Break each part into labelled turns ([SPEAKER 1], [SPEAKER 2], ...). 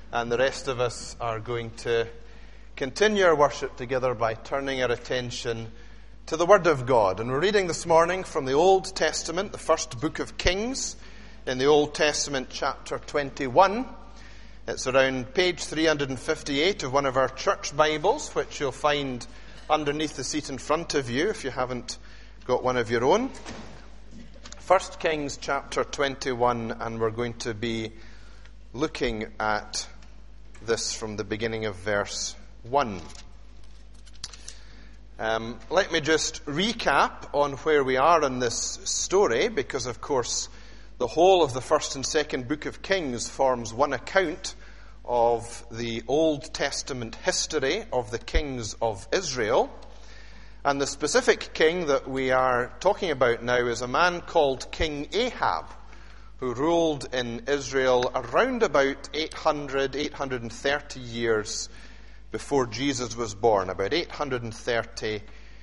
[SPEAKER 1] and the rest of us are going to continue our worship together by turning our attention to the Word of God. And we're reading this morning from the Old Testament, the first book of Kings, in the Old Testament, chapter 21. It's around page 358 of one of our church Bibles, which you'll find underneath the seat in front of you if you haven't got one of your own. 1 Kings chapter 21, and we're going to be looking at this from the beginning of verse 1. Let me just recap on where we are in this story, because of course the whole of the first and second book of Kings forms one account of the Old Testament history of the kings of Israel. And the specific king that we are talking about now is a man called King Ahab, who ruled in Israel around about 830 years before Jesus was born, about 830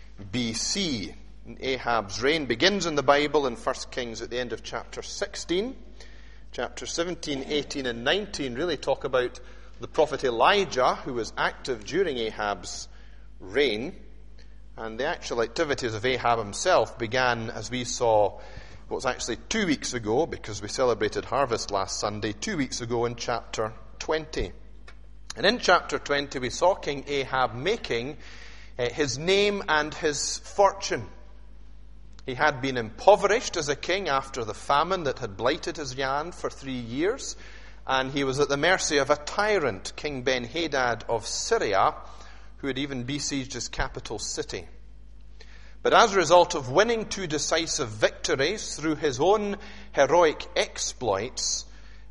[SPEAKER 1] BC. And Ahab's reign begins in the Bible in 1 Kings at the end of chapter 16. Chapter 17, 18, and 19 really talk about the prophet Elijah, who was active during Ahab's reign. And the actual activities of Ahab himself began, as we saw, what was actually 2 weeks ago, because we celebrated harvest last Sunday, 2 weeks ago in chapter 20. And in chapter 20 we saw King Ahab making his name and his fortune. He had been impoverished as a king after the famine that had blighted his land for 3 years, and he was at the mercy of a tyrant, King Ben-Hadad of Syria, who had even besieged his capital city. But as a result of winning 2 decisive victories through his own heroic exploits,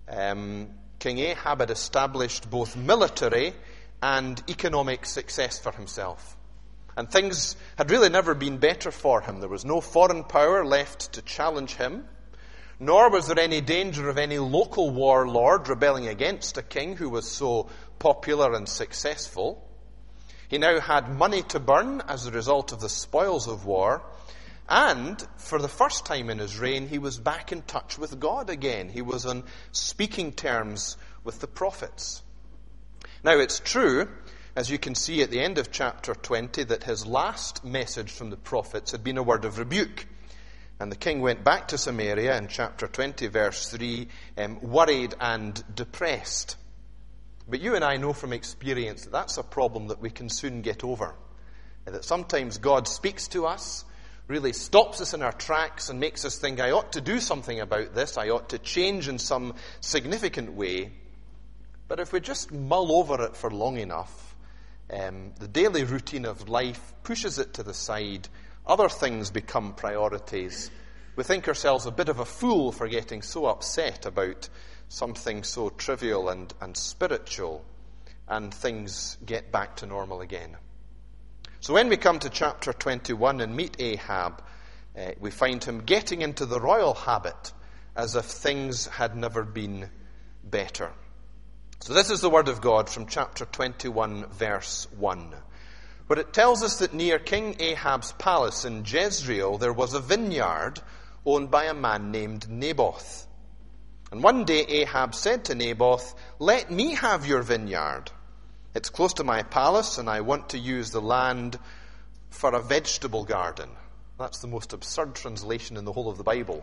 [SPEAKER 1] King Ahab had established both military and economic success for himself. And things had really never been better for him. There was no foreign power left to challenge him, nor was there any danger of any local warlord rebelling against a king who was so popular and successful. He now had money to burn as a result of the spoils of war, and for the first time in his reign, he was back in touch with God again. He was on speaking terms with the prophets. Now, it's true, as you can see at the end of chapter 20, that his last message from the prophets had been a word of rebuke. And the king went back to Samaria in chapter 20, verse 3, worried and depressed. But you and I know from experience that that's a problem that we can soon get over. That sometimes God speaks to us, really stops us in our tracks and makes us think, I ought to do something about this, I ought to change in some significant way. But if we just mull over it for long enough, the daily routine of life pushes it to the side, other things become priorities. We think ourselves a bit of a fool for getting so upset about something so trivial and spiritual, and things get back to normal again. So when we come to chapter 21 and meet Ahab, we find him getting into the royal habit as if things had never been better. So this is the word of God from chapter 21, verse 1, where it tells us that near King Ahab's palace in Jezreel there was a vineyard owned by a man named Naboth. And one day Ahab said to Naboth, "Let me have your vineyard. It's close to my palace, and I want to use the land for a vegetable garden." That's the most absurd translation in the whole of the Bible.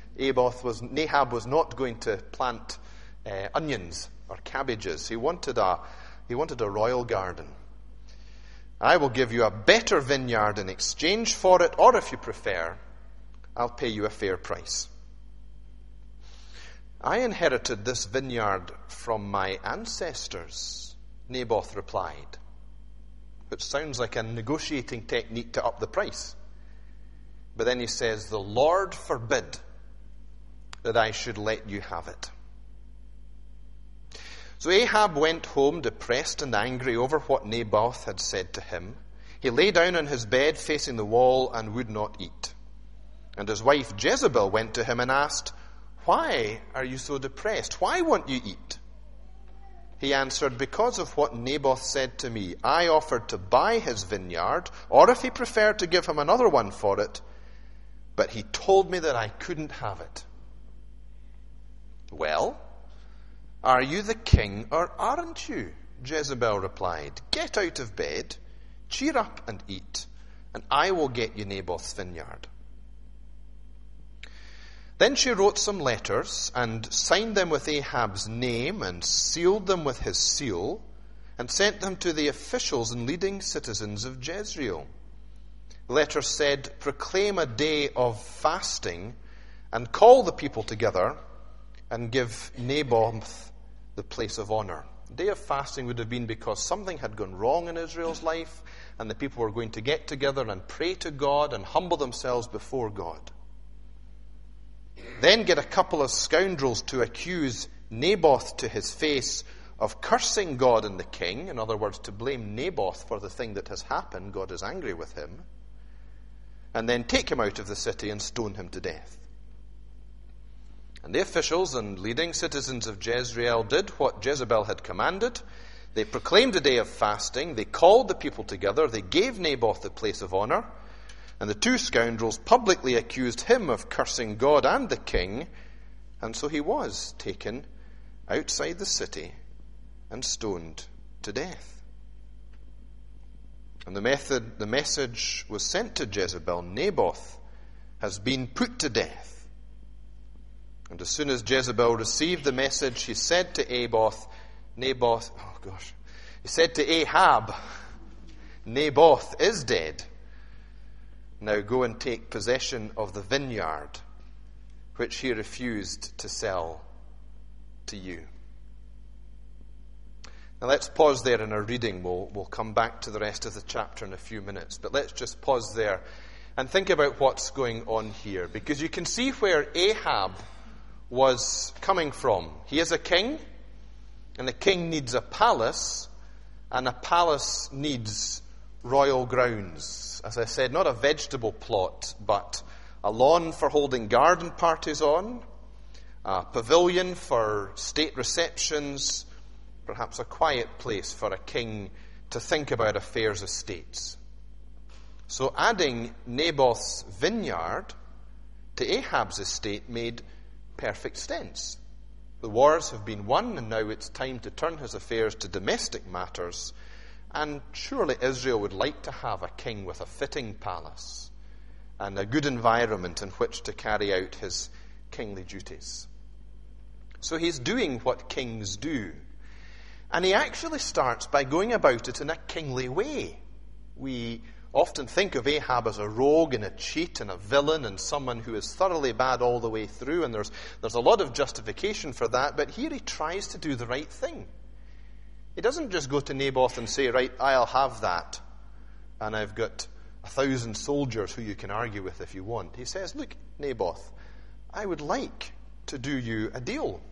[SPEAKER 1] Ahab was not going to plant onions or cabbages. He wanted a royal garden. "I will give you a better vineyard in exchange for it, or if you prefer, I'll pay you a fair price." "I inherited this vineyard from my ancestors," Naboth replied, which sounds like a negotiating technique to up the price. But then he says, "The Lord forbid that I should let you have it." So Ahab went home depressed and angry over what Naboth had said to him. He lay down on his bed facing the wall and would not eat. And his wife Jezebel went to him and asked, "Why are you so depressed? Why won't you eat?" He answered, "Because of what Naboth said to me. I offered to buy his vineyard, or if he preferred to give him another one for it, but he told me that I couldn't have it." "Well, "Are you the king or aren't you?" Jezebel replied, "Get out of bed, cheer up and eat, and I will get you Naboth's vineyard." Then she wrote some letters and signed them with Ahab's name and sealed them with his seal and sent them to the officials and leading citizens of Jezreel. The letter said, "Proclaim a day of fasting and call the people together and give Naboth the place of honor." The day of fasting would have been because something had gone wrong in Israel's life, and the people were going to get together and pray to God and humble themselves before God. Then get a couple of scoundrels to accuse Naboth to his face of cursing God and the king. In other words, to blame Naboth for the thing that has happened. God is angry with him. And then take him out of the city and stone him to death. And the officials and leading citizens of Jezreel did what Jezebel had commanded. They proclaimed a day of fasting. They called the people together. They gave Naboth the place of honor. And the two scoundrels publicly accused him of cursing God and the king. And so he was taken outside the city and stoned to death. And the message was sent to Jezebel, "Naboth has been put to death." And as soon as Jezebel received the message, she said to Ahab, "Naboth is dead. Now go and take possession of the vineyard, which he refused to sell to you." Now let's pause there in our reading. We'll come back to the rest of the chapter in a few minutes. But let's just pause there and think about what's going on here. Because you can see where Ahab was coming from. He is a king, and the king needs a palace, and a palace needs royal grounds. As I said, not a vegetable plot, but a lawn for holding garden parties on, a pavilion for state receptions, perhaps a quiet place for a king to think about affairs of states. So adding Naboth's vineyard to Ahab's estate made perfect sense. The wars have been won, and now it's time to turn his affairs to domestic matters. And surely Israel would like to have a king with a fitting palace and a good environment in which to carry out his kingly duties. So he's doing what kings do. And he actually starts by going about it in a kingly way. We often think of Ahab as a rogue and a cheat and a villain and someone who is thoroughly bad all the way through, and there's a lot of justification for that, but here he tries to do the right thing. He doesn't just go to Naboth and say, "Right, I'll have that, and I've got 1,000 soldiers who you can argue with if you want." He says, "Look, Naboth, I would like to do you a deal."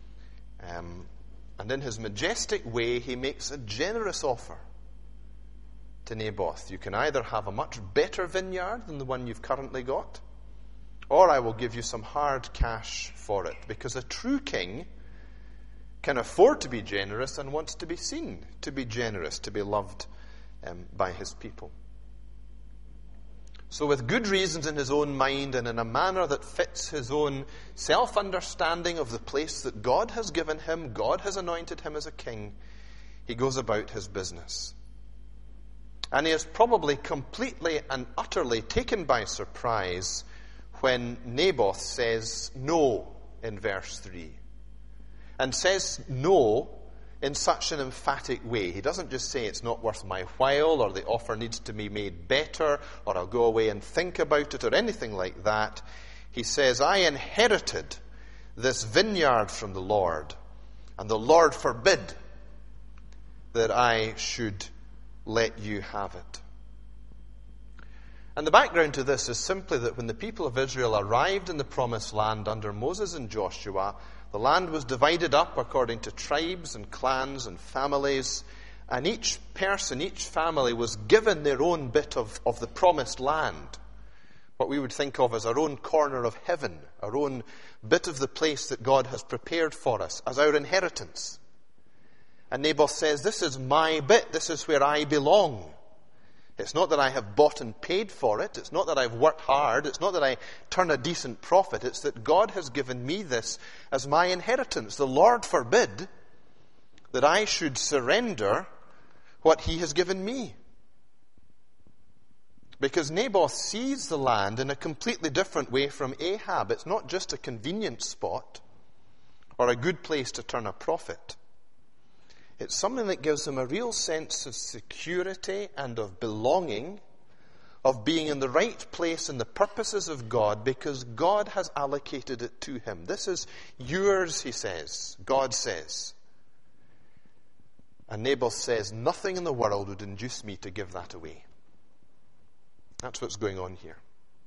[SPEAKER 1] And in his majestic way, he makes a generous offer to Naboth. "You can either have a much better vineyard than the one you've currently got, or I will give you some hard cash for it," because a true king can afford to be generous and wants to be seen to be generous, to be loved by his people. So with good reasons in his own mind and in a manner that fits his own self-understanding of the place that God has given him, God has anointed him as a king, he goes about his business. And he is probably completely and utterly taken by surprise when Naboth says no in verse 3. And says no in such an emphatic way. He doesn't just say it's not worth my while, or the offer needs to be made better, or I'll go away and think about it, or anything like that. He says, "I inherited this vineyard from the Lord, and the Lord forbid that I should let you have it." And the background to this is simply that when the people of Israel arrived in the promised land under Moses and Joshua, the land was divided up according to tribes and clans and families, and each person, each family was given their own bit of the promised land, what we would think of as our own corner of heaven, our own bit of the place that God has prepared for us as our inheritance. And Naboth says, "This is my bit, this is where I belong. It's not that I have bought and paid for it. It's not that I've worked hard. It's not that I turn a decent profit. It's that God has given me this as my inheritance. The Lord forbid that I should surrender what he has given me. Because Naboth sees the land in a completely different way from Ahab. It's not just a convenient spot or a good place to turn a profit. It's something that gives him a real sense of security and of belonging, of being in the right place in the purposes of God, because God has allocated it to him. This is yours, he says. God says. And Naboth says, nothing in the world would induce me to give that away. That's what's going on here.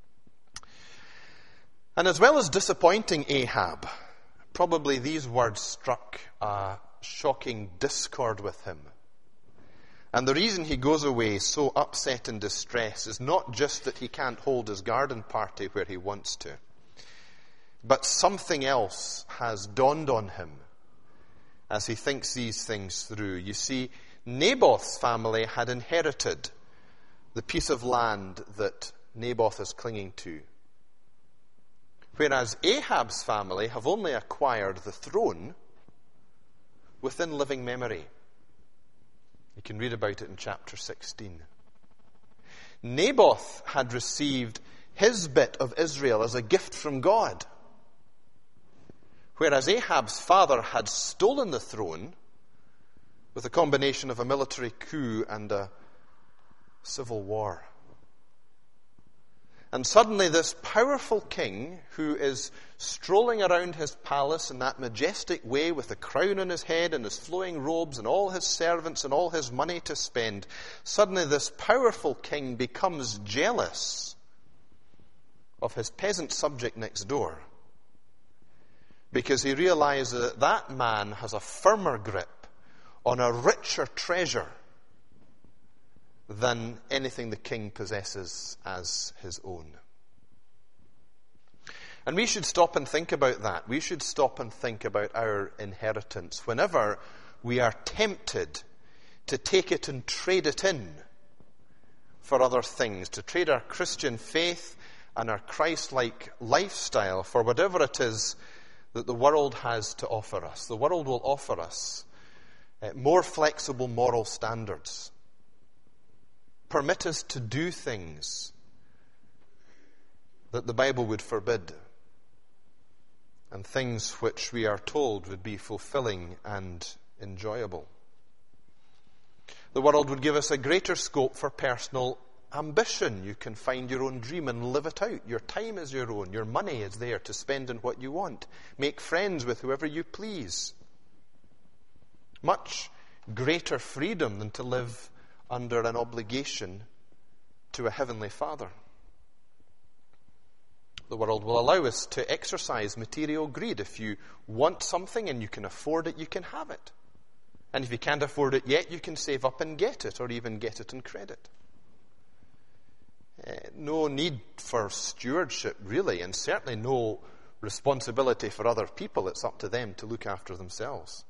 [SPEAKER 1] And as well as disappointing Ahab, probably these words struck a shocking discord with him. And the reason he goes away so upset and distressed is not just that he can't hold his garden party where he wants to, but something else has dawned on him as he thinks these things through. You see, Naboth's family had inherited the piece of land that Naboth is clinging to, whereas Ahab's family have only acquired the throne within living memory. You can read about it in chapter 16. Naboth had received his bit of Israel as a gift from God, whereas Ahab's father had stolen the throne with a combination of a military coup and a civil war. And suddenly this powerful king, who is strolling around his palace in that majestic way with a crown on his head and his flowing robes and all his servants and all his money to spend, suddenly this powerful king becomes jealous of his peasant subject next door, because he realizes that that man has a firmer grip on a richer treasure than anything the king possesses as his own. And we should stop and think about that. We should stop and think about our inheritance whenever we are tempted to take it and trade it in for other things, to trade our Christian faith and our Christ-like lifestyle for whatever it is that the world has to offer us. The world will offer us more flexible moral standards, permit us to do things that the Bible would forbid, and things which we are told would be fulfilling and enjoyable. The world would give us a greater scope for personal ambition. You can find your own dream and live it out. Your time is your own. Your money is there to spend on what you want. Make friends with whoever you please. Much greater freedom than to live under an obligation to a heavenly Father. The world will allow us to exercise material greed. If you want something and you can afford it, you can have it. And if you can't afford it yet, you can save up and get it, or even get it on credit. No need for stewardship, really, and certainly no responsibility for other people. It's up to them to look after themselves.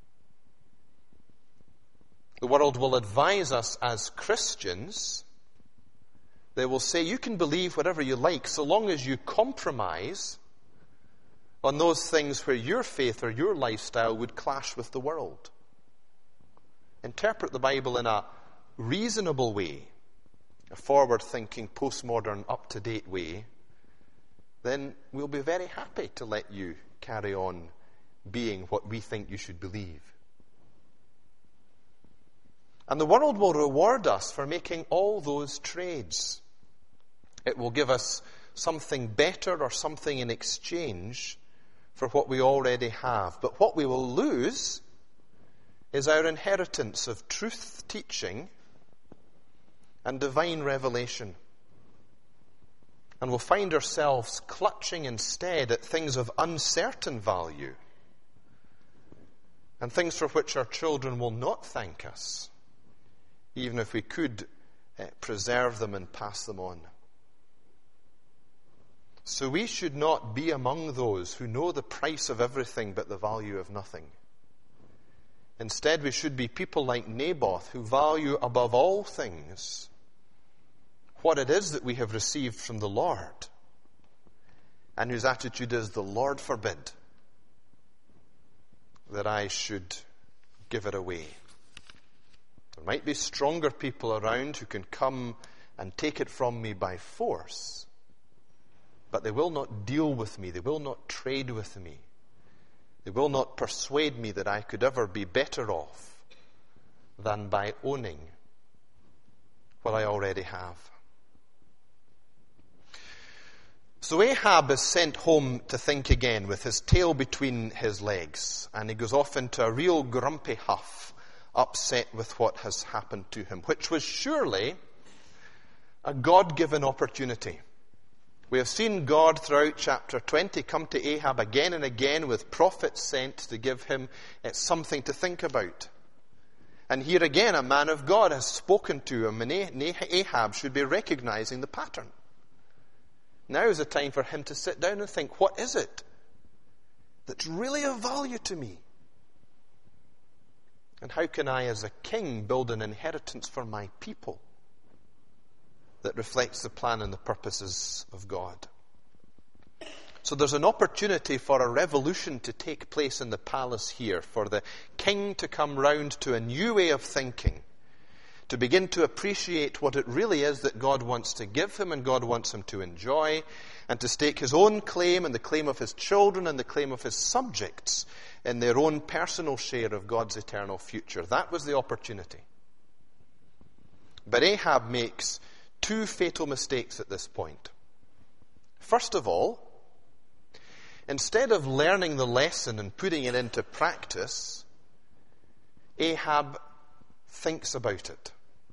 [SPEAKER 1] The world will advise us as Christians. They will say, you can believe whatever you like so long as you compromise on those things where your faith or your lifestyle would clash with the world. Interpret the Bible in a reasonable way, a forward-thinking, postmodern, up-to-date way, then we'll be very happy to let you carry on being what we think you should believe. And the world will reward us for making all those trades. It will give us something better or something in exchange for what we already have. But what we will lose is our inheritance of truth teaching and divine revelation. And we'll find ourselves clutching instead at things of uncertain value and things for which our children will not thank us, even if we could preserve them and pass them on. So we should not be among those who know the price of everything but the value of nothing. Instead, we should be people like Naboth, who value above all things what it is that we have received from the Lord, and whose attitude is, the Lord forbid that I should give it away. There might be stronger people around who can come and take it from me by force, but they will not deal with me. They will not trade with me. They will not persuade me that I could ever be better off than by owning what I already have. So Ahab is sent home to think again with his tail between his legs, and he goes off into a real grumpy huff, upset with what has happened to him, which was surely a God-given opportunity. We have seen God throughout chapter 20 come to Ahab again and again with prophets sent to give him something to think about. And here again, a man of God has spoken to him, and Ahab should be recognizing the pattern. Now is the time for him to sit down and think, what is it that's really of value to me? And how can I, as a king, build an inheritance for my people that reflects the plan and the purposes of God? So there's an opportunity for a revolution to take place in the palace here, for the king to come round to a new way of thinking, to begin to appreciate what it really is that God wants to give him and God wants him to enjoy, and to stake his own claim and the claim of his children and the claim of his subjects in their own personal share of God's eternal future. That was the opportunity. But Ahab makes two fatal mistakes at this point. First of all, instead of learning the lesson and putting it into practice, Ahab thinks about it.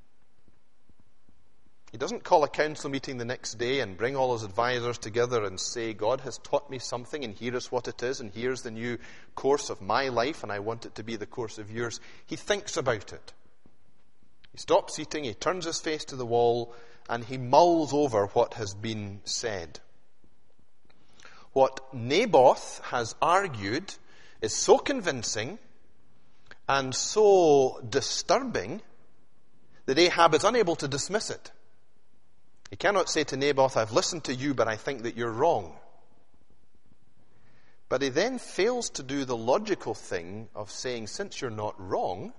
[SPEAKER 1] He doesn't call a council meeting the next day and bring all his advisors together and say, God has taught me something, and here is what it is, and here's the new course of my life, and I want it to be the course of yours. He thinks about it. He stops eating, he turns his face to the wall, and he mulls over what has been said. What Naboth has argued is so convincing and so disturbing that Ahab is unable to dismiss it. He cannot say to Naboth, I've listened to you, but I think that you're wrong. But he then fails to do the logical thing of saying, since you're not wrong,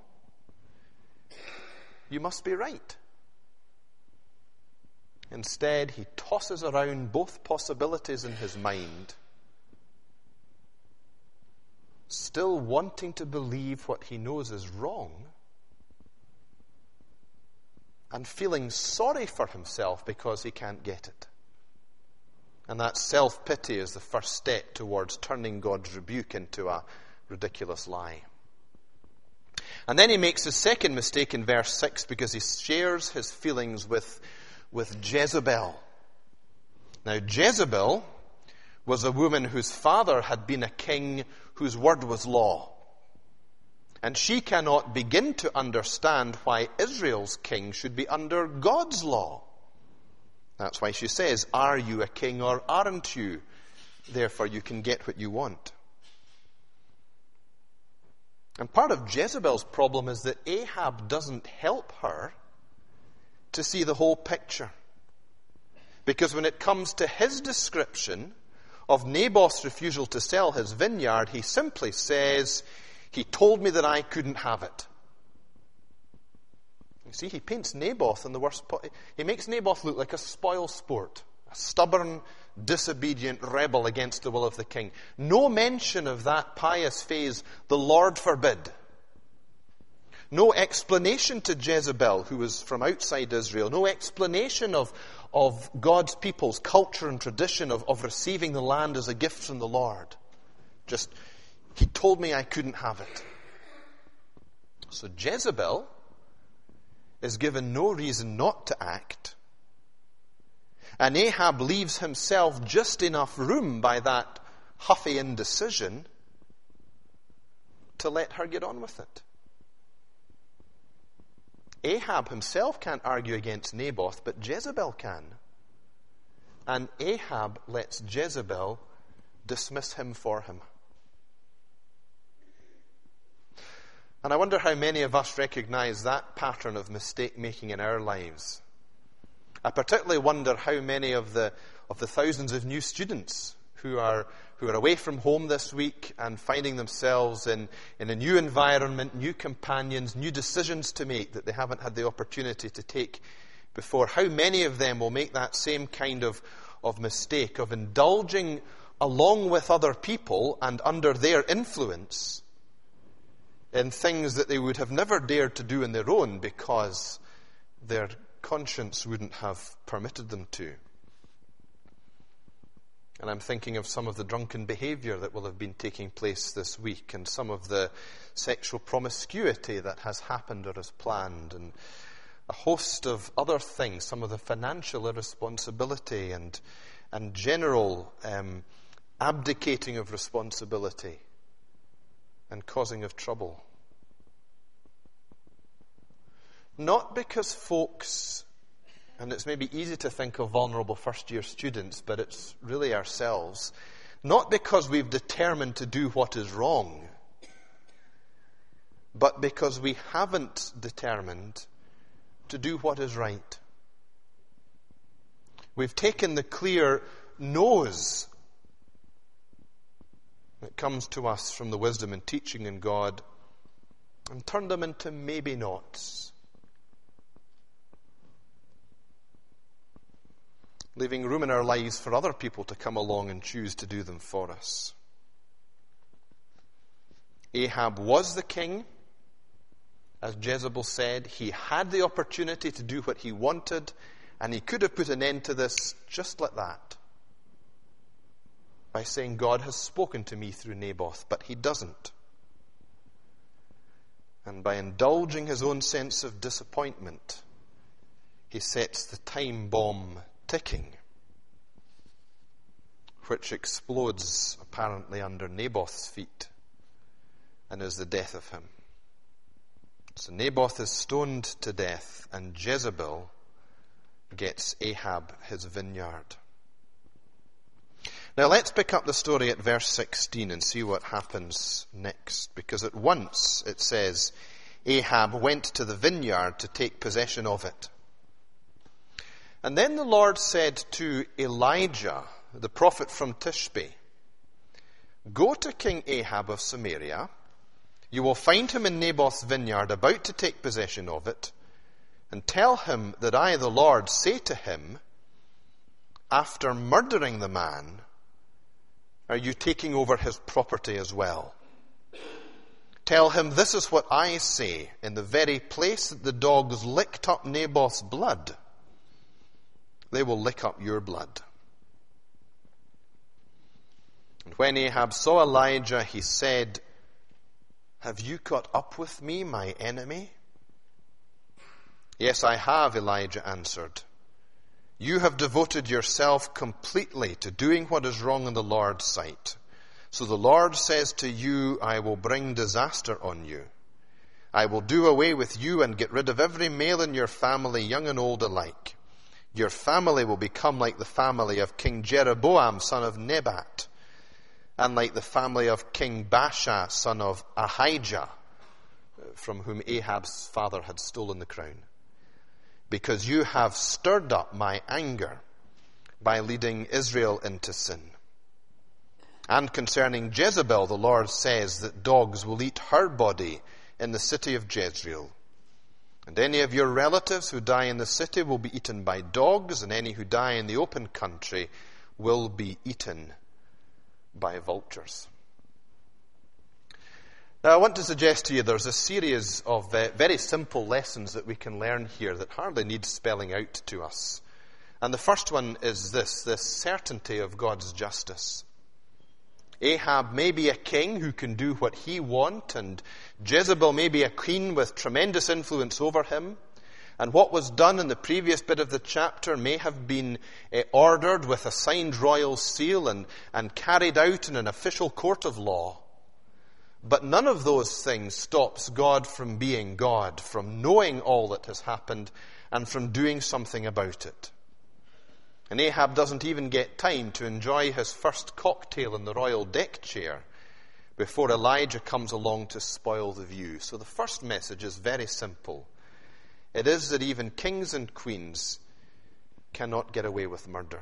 [SPEAKER 1] you must be right. Instead, he tosses around both possibilities in his mind, still wanting to believe what he knows is wrong, and feeling sorry for himself because he can't get it. And that self-pity is the first step towards turning God's rebuke into a ridiculous lie. And then he makes his second mistake in verse 6 because he shares his feelings with Jezebel. Now, Jezebel was a woman whose father had been a king whose word was law. And she cannot begin to understand why Israel's king should be under God's law. That's why she says, are you a king or aren't you? Therefore you can get what you want. And part of Jezebel's problem is that Ahab doesn't help her to see the whole picture. Because when it comes to his description of Naboth's refusal to sell his vineyard, he simply says, he told me that I couldn't have it. You see, he paints Naboth in the worst he makes Naboth look like a spoil sport, a stubborn, disobedient rebel against the will of the king. No mention of that pious phrase, the Lord forbid. No explanation to Jezebel, who was from outside Israel. No explanation of God's people's culture and tradition of receiving the land as a gift from the Lord. Just, he told me I couldn't have it. So Jezebel is given no reason not to act. And Ahab leaves himself just enough room by that huffy indecision to let her get on with it. Ahab himself can't argue against Naboth, but Jezebel can. And Ahab lets Jezebel dismiss him for him. And I wonder how many of us recognize that pattern of mistake-making in our lives. I particularly wonder how many of the thousands of new students who are away from home this week and finding themselves in a new environment, new companions, new decisions to make that they haven't had the opportunity to take before. How many of them will make that same kind of mistake of indulging along with other people and under their influence in things that they would have never dared to do on their own because their conscience wouldn't have permitted them to. And I'm thinking of some of the drunken behavior that will have been taking place this week, and some of the sexual promiscuity that has happened or is planned, and a host of other things, some of the financial irresponsibility and general abdicating of responsibility and causing of trouble. Not because folks, and it's maybe easy to think of vulnerable first-year students, but it's really ourselves, not because we've determined to do what is wrong, but because we haven't determined to do what is right. We've taken the clear no's that comes to us from the wisdom and teaching in God and turned them into maybe nots, leaving room in our lives for other people to come along and choose to do them for us. Ahab was the king, as Jezebel said. He had the opportunity to do what he wanted, and he could have put an end to this just like that, by saying, God has spoken to me through Naboth, but he doesn't. And by indulging his own sense of disappointment, he sets the time bomb ticking, which explodes apparently under Naboth's feet and is the death of him. So Naboth is stoned to death, and Jezebel gets Ahab his vineyard. Now let's pick up the story at verse 16 and see what happens next, because at once it says Ahab went to the vineyard to take possession of it. And then the Lord said to Elijah, the prophet from Tishbe, go to King Ahab of Samaria. You will find him in Naboth's vineyard about to take possession of it, and tell him that I, the Lord, say to him, after murdering the man, are you taking over his property as well? Tell him this is what I say, in the very place that the dogs licked up Naboth's blood, they will lick up your blood. And when Ahab saw Elijah, he said, have you caught up with me, my enemy? Yes, I have, Elijah answered. You have devoted yourself completely to doing what is wrong in the Lord's sight. So the Lord says to you, I will bring disaster on you. I will do away with you and get rid of every male in your family, young and old alike. Your family will become like the family of King Jeroboam, son of Nebat, and like the family of King Baasha, son of Ahijah, from whom Ahab's father had stolen the crown. Because you have stirred up my anger by leading Israel into sin. And concerning Jezebel, the Lord says that dogs will eat her body in the city of Jezreel. And any of your relatives who die in the city will be eaten by dogs, and any who die in the open country will be eaten by vultures. Now, I want to suggest to you there's a series of very simple lessons that we can learn here that hardly need spelling out to us. And the first one is this certainty of God's justice. Ahab may be a king who can do what he wants, and Jezebel may be a queen with tremendous influence over him. And what was done in the previous bit of the chapter may have been ordered with a signed royal seal and carried out in an official court of law. But none of those things stops God from being God, from knowing all that has happened, and from doing something about it. And Ahab doesn't even get time to enjoy his first cocktail in the royal deck chair before Elijah comes along to spoil the view. So the first message is very simple. It is that even kings and queens cannot get away with murder.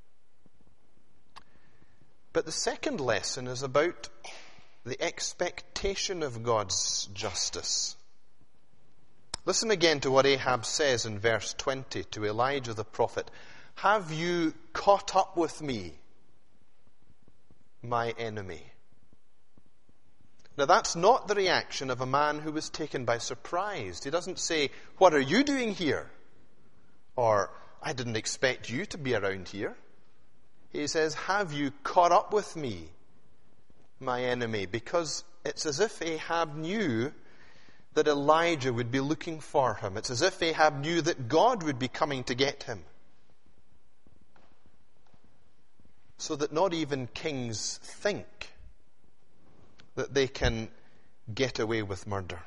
[SPEAKER 1] But the second lesson is about the expectation of God's justice. Listen again to what Ahab says in verse 20 to Elijah the prophet. Have you caught up with me, my enemy? Now that's not the reaction of a man who was taken by surprise. He doesn't say, what are you doing here? Or, I didn't expect you to be around here. He says, have you caught up with me, my enemy? Because it's as if Ahab knew that Elijah would be looking for him. It's as if Ahab knew that God would be coming to get him. So that not even kings think that they can get away with murder.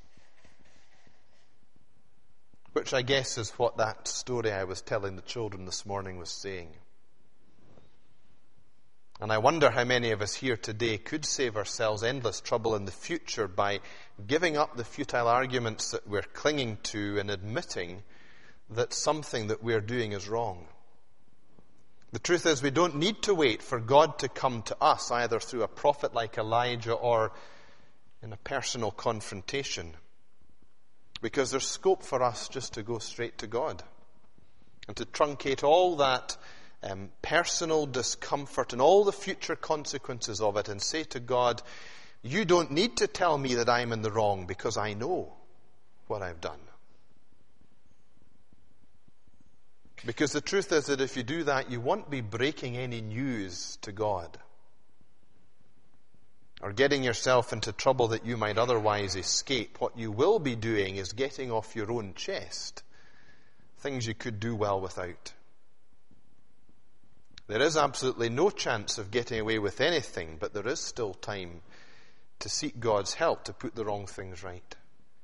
[SPEAKER 1] Which I guess is what that story I was telling the children this morning was saying. And I wonder how many of us here today could save ourselves endless trouble in the future by giving up the futile arguments that we're clinging to and admitting that something that we're doing is wrong. The truth is, we don't need to wait for God to come to us, either through a prophet like Elijah or in a personal confrontation. Because there's scope for us just to go straight to God and to truncate all that personal discomfort and all the future consequences of it and say to God, you don't need to tell me that I'm in the wrong because I know what I've done. Because the truth is that if you do that, you won't be breaking any news to God or getting yourself into trouble that you might otherwise escape. What you will be doing is getting off your own chest things you could do well without. There is absolutely no chance of getting away with anything, but there is still time to seek God's help to put the wrong things right.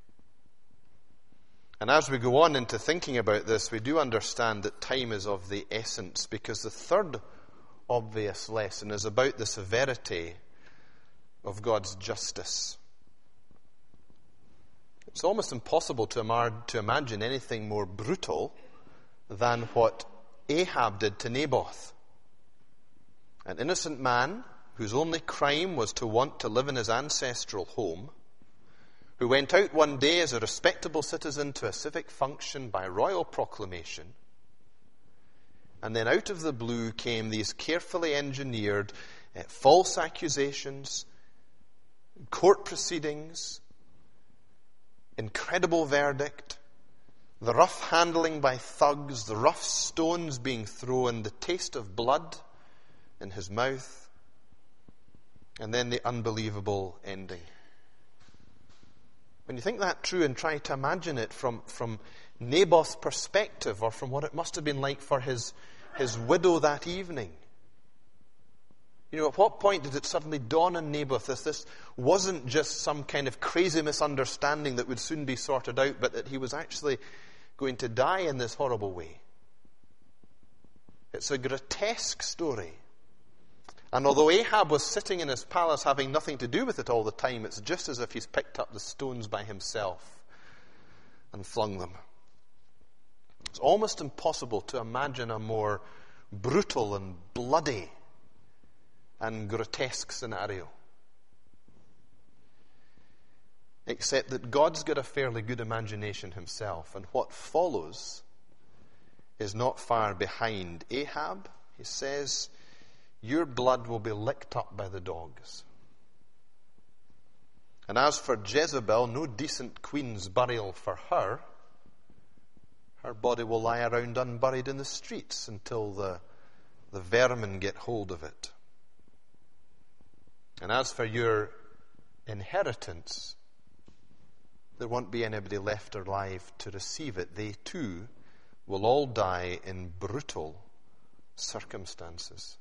[SPEAKER 1] And as we go on into thinking about this, we do understand that time is of the essence, because the third obvious lesson is about the severity of God's justice. It's almost impossible to imagine anything more brutal than what Ahab did to Naboth. An innocent man whose only crime was to want to live in his ancestral home, who went out one day as a respectable citizen to a civic function by royal proclamation, and then out of the blue came these carefully engineered false accusations, court proceedings, incredible verdict, the rough handling by thugs, the rough stones being thrown, the taste of blood in his mouth, and then the unbelievable ending. When you think that true and try to imagine it from Naboth's perspective, or from what it must have been like for his widow that evening, you know, at what point did it suddenly dawn on Naboth that this wasn't just some kind of crazy misunderstanding that would soon be sorted out, but that he was actually going to die in this horrible way? It's a grotesque story. And although Ahab was sitting in his palace having nothing to do with it all the time, it's just as if he's picked up the stones by himself and flung them. It's almost impossible to imagine a more brutal and bloody and grotesque scenario. Except that God's got a fairly good imagination himself, and what follows is not far behind. Ahab, he says, your blood will be licked up by the dogs. And as for Jezebel, no decent queen's burial for her. Her body will lie around unburied in the streets until the vermin get hold of it. And as for your inheritance, there won't be anybody left alive to receive it. They too will all die in brutal circumstances.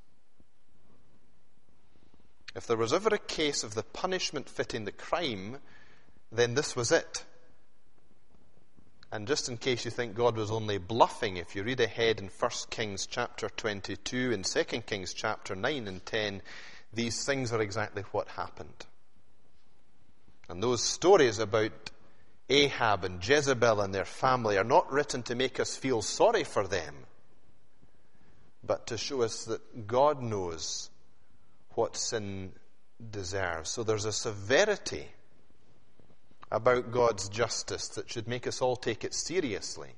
[SPEAKER 1] If there was ever a case of the punishment fitting the crime, then this was it. And just in case you think God was only bluffing, if you read ahead in 1 Kings chapter 22 and 2 Kings chapter 9 and 10, these things are exactly what happened. And those stories about Ahab and Jezebel and their family are not written to make us feel sorry for them, but to show us that God knows what sin deserves. So there's a severity about God's justice that should make us all take it seriously.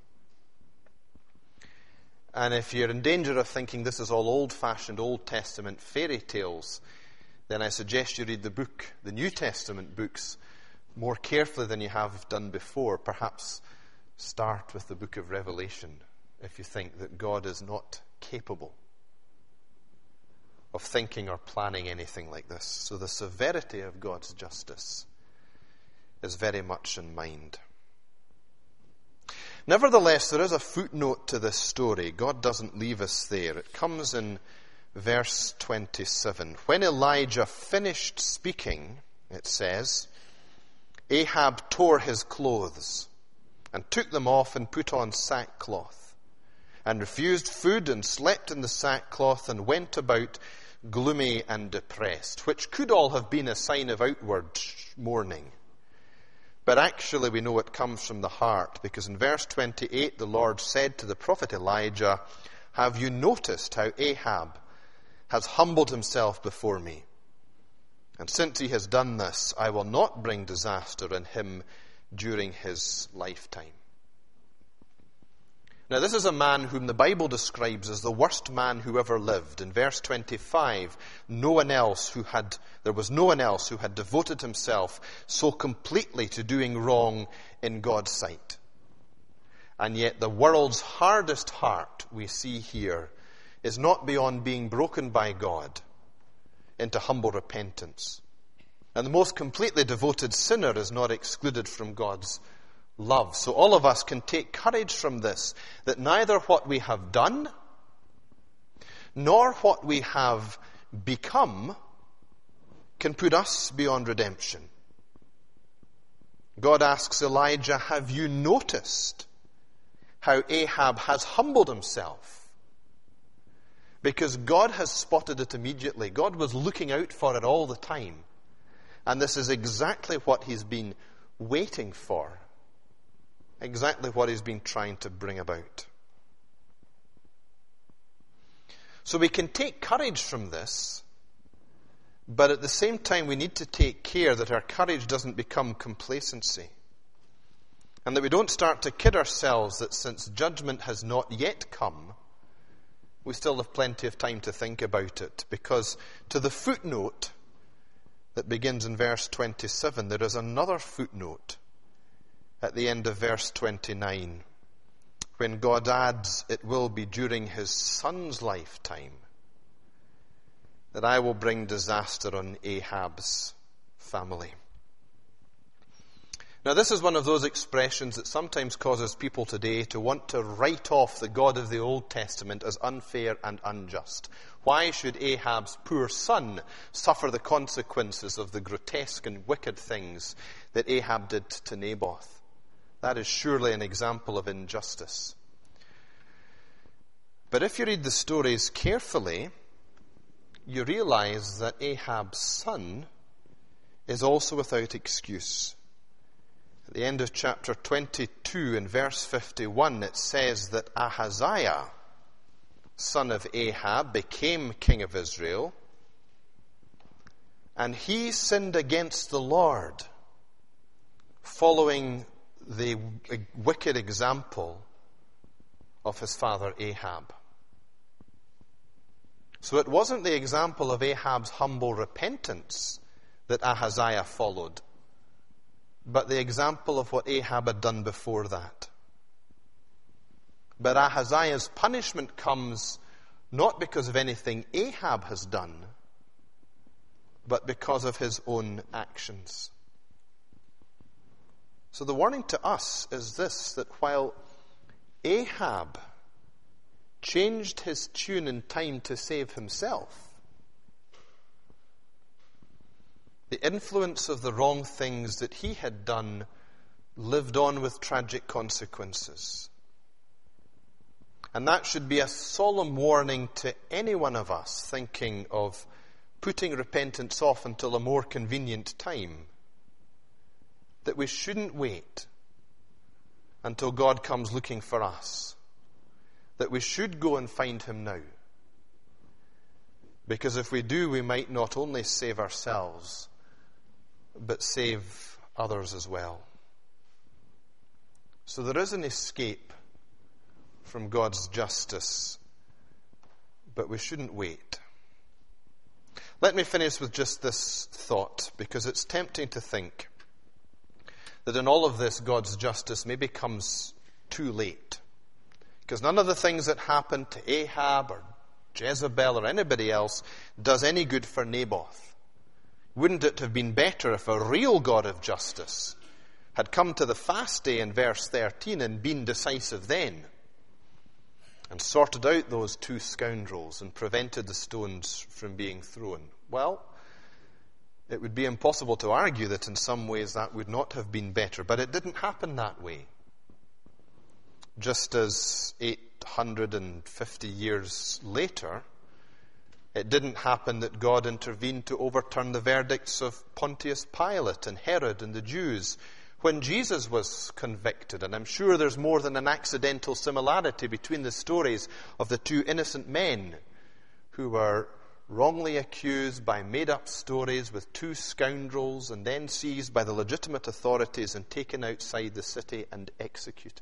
[SPEAKER 1] And if you're in danger of thinking this is all old-fashioned Old Testament fairy tales, then I suggest you read the New Testament books, more carefully than you have done before. Perhaps start with the book of Revelation if you think that God is not capable of thinking or planning anything like this. So the severity of God's justice is very much in mind. Nevertheless, there is a footnote to this story. God doesn't leave us there. It comes in verse 27. When Elijah finished speaking, it says, Ahab tore his clothes and took them off and put on sackcloth, and refused food and slept in the sackcloth and went about gloomy and depressed, which could all have been a sign of outward mourning. But actually we know it comes from the heart, because in verse 28 the Lord said to the prophet Elijah, have you noticed how Ahab has humbled himself before me? And since he has done this, I will not bring disaster on him during his lifetime. Now this is a man whom the Bible describes as the worst man who ever lived. In verse 25, there was no one else who had devoted himself so completely to doing wrong in God's sight. And yet the world's hardest heart, we see here, is not beyond being broken by God into humble repentance. And the most completely devoted sinner is not excluded from God's love. So all of us can take courage from this, that neither what we have done nor what we have become can put us beyond redemption. God asks Elijah, have you noticed how Ahab has humbled himself? Because God has spotted it immediately. God was looking out for it all the time. And this is exactly what he's been waiting for. Exactly what he's been trying to bring about. So we can take courage from this, but at the same time we need to take care that our courage doesn't become complacency. And that we don't start to kid ourselves that since judgment has not yet come, we still have plenty of time to think about it. Because to the footnote that begins in verse 27, there is another footnote at the end of verse 29, when God adds, it will be during his son's lifetime that I will bring disaster on Ahab's family. Now this is one of those expressions that sometimes causes people today to want to write off the God of the Old Testament as unfair and unjust. Why should Ahab's poor son suffer the consequences of the grotesque and wicked things that Ahab did to Naboth? That is surely an example of injustice. But if you read the stories carefully, you realize that Ahab's son is also without excuse. At the end of chapter 22 in verse 51, it says that Ahaziah, son of Ahab, became king of Israel, and he sinned against the Lord, following the wicked example of his father Ahab. So it wasn't the example of Ahab's humble repentance that Ahaziah followed, but the example of what Ahab had done before that. But Ahaziah's punishment comes not because of anything Ahab has done, but because of his own actions. So the warning to us is this, that while Ahab changed his tune in time to save himself, the influence of the wrong things that he had done lived on with tragic consequences. And that should be a solemn warning to any one of us thinking of putting repentance off until a more convenient time. That we shouldn't wait until God comes looking for us. That we should go and find him now. Because if we do, we might not only save ourselves, but save others as well. So there is an escape from God's justice, but we shouldn't wait. Let me finish with just this thought, because it's tempting to think that in all of this, God's justice maybe comes too late. Because none of the things that happened to Ahab or Jezebel or anybody else does any good for Naboth. Wouldn't it have been better if a real God of justice had come to the fast day in verse 13 and been decisive then, and sorted out those two scoundrels and prevented the stones from being thrown? Well, it would be impossible to argue that in some ways that would not have been better, but it didn't happen that way. Just as 850 years later, it didn't happen that God intervened to overturn the verdicts of Pontius Pilate and Herod and the Jews when Jesus was convicted. And I'm sure there's more than an accidental similarity between the stories of the two innocent men who were wrongly accused by made-up stories with two scoundrels and then seized by the legitimate authorities and taken outside the city and executed.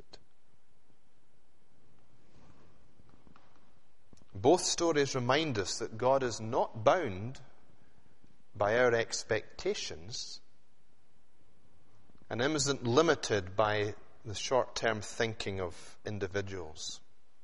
[SPEAKER 1] Both stories remind us that God is not bound by our expectations and isn't limited by the short-term thinking of individuals.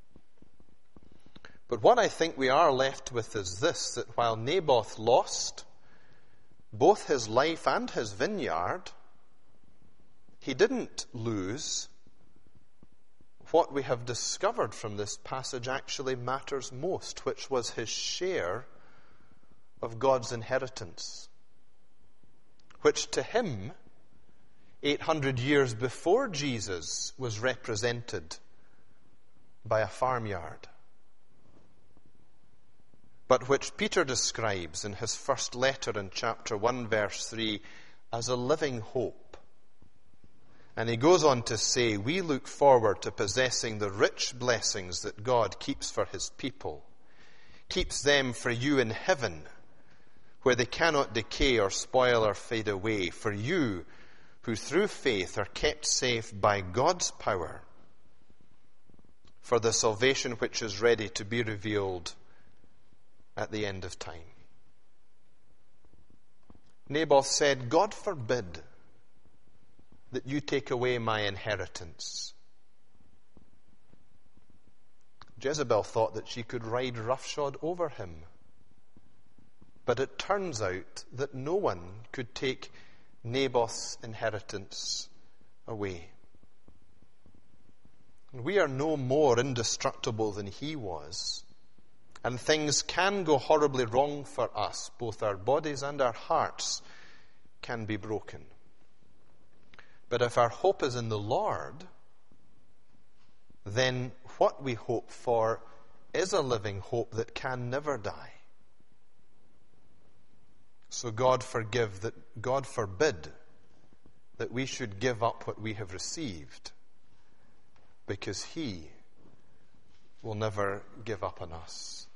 [SPEAKER 1] But what I think we are left with is this, that while Naboth lost both his life and his vineyard, he didn't lose what we have discovered from this passage actually matters most, which was his share of God's inheritance, which to him, 800 years before Jesus, was represented by a farmyard, but which Peter describes in his first letter in chapter 1, verse 3, as a living hope. And he goes on to say, we look forward to possessing the rich blessings that God keeps for his people, keeps them for you in heaven, where they cannot decay or spoil or fade away, for you who through faith are kept safe by God's power, for the salvation which is ready to be revealed at the end of time. Naboth said, God forbid that you take away my inheritance. Jezebel thought that she could ride roughshod over him. But it turns out that no one could take Naboth's inheritance away. We are no more indestructible than he was. And things can go horribly wrong for us. Both our bodies and our hearts can be broken. But if our hope is in the Lord, then what we hope for is a living hope that can never die. So God forbid that we should give up what we have received, because he will never give up on us.